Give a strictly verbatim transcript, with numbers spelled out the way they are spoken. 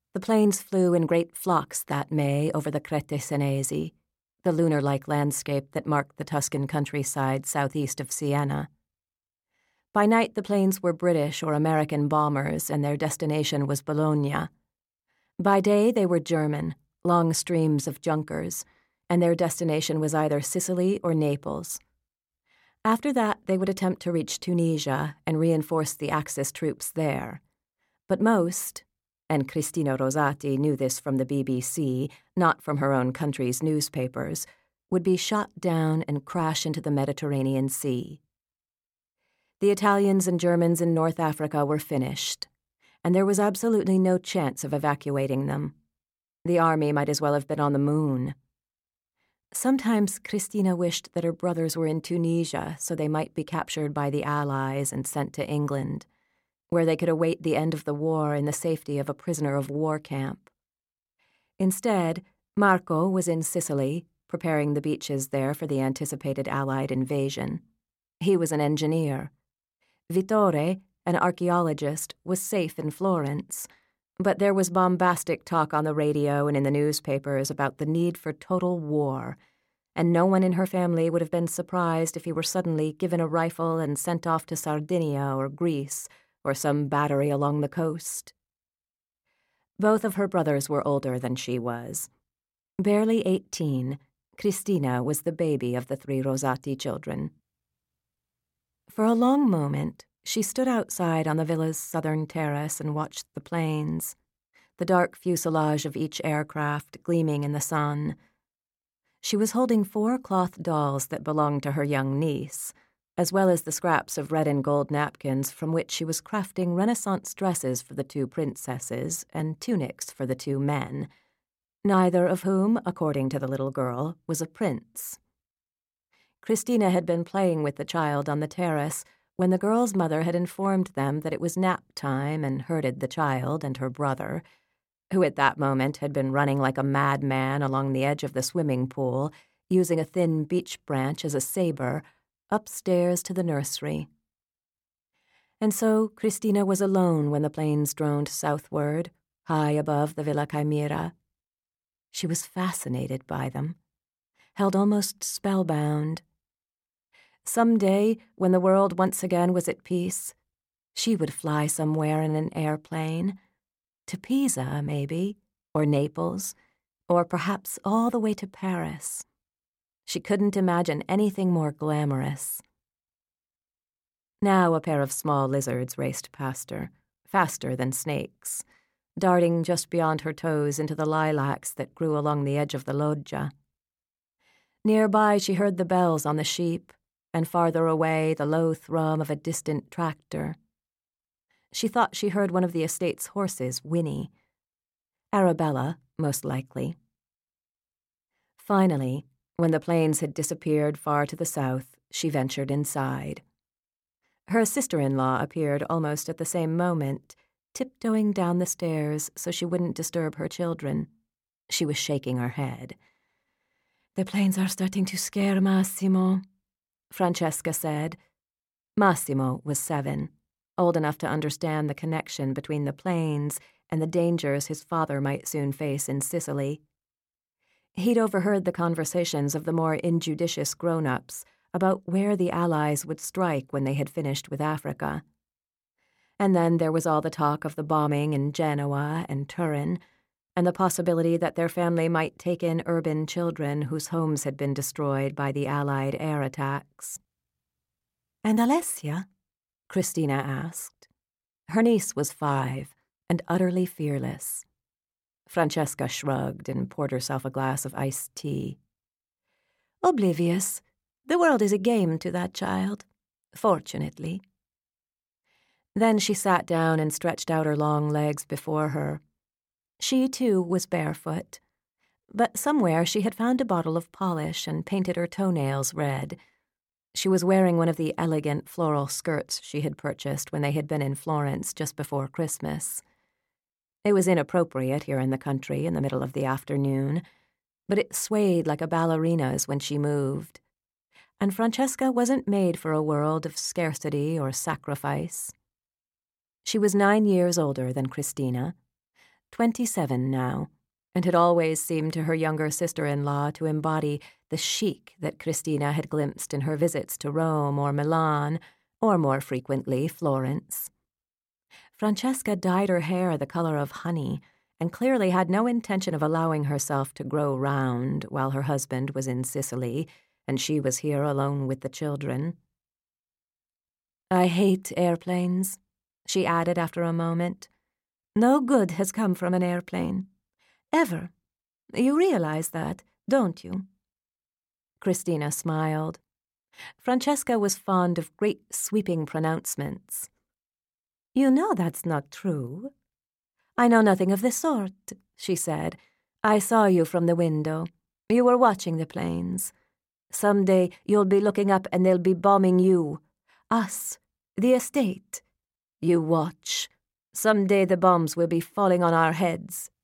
The planes flew in great flocks that May over the Crete Senesi, the lunar-like landscape that marked the Tuscan countryside southeast of Siena. By night, the planes were British or American bombers, and their destination was Bologna. By day, they were German, long streams of Junkers, and their destination was either Sicily or Naples. After that, they would attempt to reach Tunisia and reinforce the Axis troops there. But most, and Cristina Rosati knew this from the B B C, not from her own country's newspapers, would be shot down and crash into the Mediterranean Sea. The Italians and Germans in North Africa were finished, and there was absolutely no chance of evacuating them. The army might as well have been on the moon. Sometimes Cristina wished that her brothers were in Tunisia so they might be captured by the Allies and sent to England, where they could await the end of the war in the safety of a prisoner of war camp. Instead, Marco was in Sicily, preparing the beaches there for the anticipated Allied invasion. He was an engineer. Vittore, an archaeologist, was safe in Florence, but there was bombastic talk on the radio and in the newspapers about the need for total war, and no one in her family would have been surprised if he were suddenly given a rifle and sent off to Sardinia or Greece or some battery along the coast. Both of her brothers were older than she was. Barely eighteen, Cristina was the baby of the three Rosati children. For a long moment, she stood outside on the villa's southern terrace and watched the planes, the dark fuselage of each aircraft gleaming in the sun. She was holding four cloth dolls that belonged to her young niece, as well as the scraps of red and gold napkins from which she was crafting Renaissance dresses for the two princesses and tunics for the two men, neither of whom, according to the little girl, was a prince. Cristina had been playing with the child on the terrace when the girl's mother had informed them that it was nap time and herded the child and her brother, who at that moment had been running like a madman along the edge of the swimming pool, using a thin beech branch as a saber, upstairs to the nursery. And so Cristina was alone when the planes droned southward, high above the Villa Chimera. She was fascinated by them, held almost spellbound. Some day, when the world once again was at peace, she would fly somewhere in an airplane, to Pisa, maybe, or Naples, or perhaps all the way to Paris. She couldn't imagine anything more glamorous. Now a pair of small lizards raced past her, faster than snakes, darting just beyond her toes into the lilacs that grew along the edge of the loggia. Nearby she heard the bells on the sheep, and farther away the low thrum of a distant tractor. She thought she heard one of the estate's horses whinny. Arabella, most likely. Finally, when the planes had disappeared far to the south, she ventured inside. Her sister-in-law appeared almost at the same moment, tiptoeing down the stairs so she wouldn't disturb her children. She was shaking her head. "The planes are starting to scare Massimo," Francesca said. Massimo was seven, old enough to understand the connection between the planes and the dangers his father might soon face in Sicily. He'd overheard the conversations of the more injudicious grown-ups about where the Allies would strike when they had finished with Africa. And then there was all the talk of the bombing in Genoa and Turin, and the possibility that their family might take in urban children whose homes had been destroyed by the Allied air attacks. "And Alessia?" Cristina asked. Her niece was five, and utterly fearless. Francesca shrugged and poured herself a glass of iced tea. "Oblivious. The world is a game to that child, fortunately." Then she sat down and stretched out her long legs before her. She, too, was barefoot, but somewhere she had found a bottle of polish and painted her toenails red. She was wearing one of the elegant floral skirts she had purchased when they had been in Florence just before Christmas. It was inappropriate here in the country in the middle of the afternoon, but it swayed like a ballerina's when she moved. And Francesca wasn't made for a world of scarcity or sacrifice. She was nine years older than Cristina. twenty-seven now, and had always seemed to her younger sister-in-law to embody the chic that Christina had glimpsed in her visits to Rome or Milan, or more frequently Florence. Francesca dyed her hair the color of honey, and clearly had no intention of allowing herself to grow round while her husband was in Sicily and she was here alone with the children. "I hate airplanes," she added after a moment. "No good has come from an airplane. Ever. You realize that, don't you?" Christina smiled. Francesca was fond of great sweeping pronouncements. "You know that's not true." "I know nothing of the sort," she said. "I saw you from the window. You were watching the planes. Some day you'll be looking up and they'll be bombing you. Us. The estate. You watch. Some day the bombs will be falling on our heads,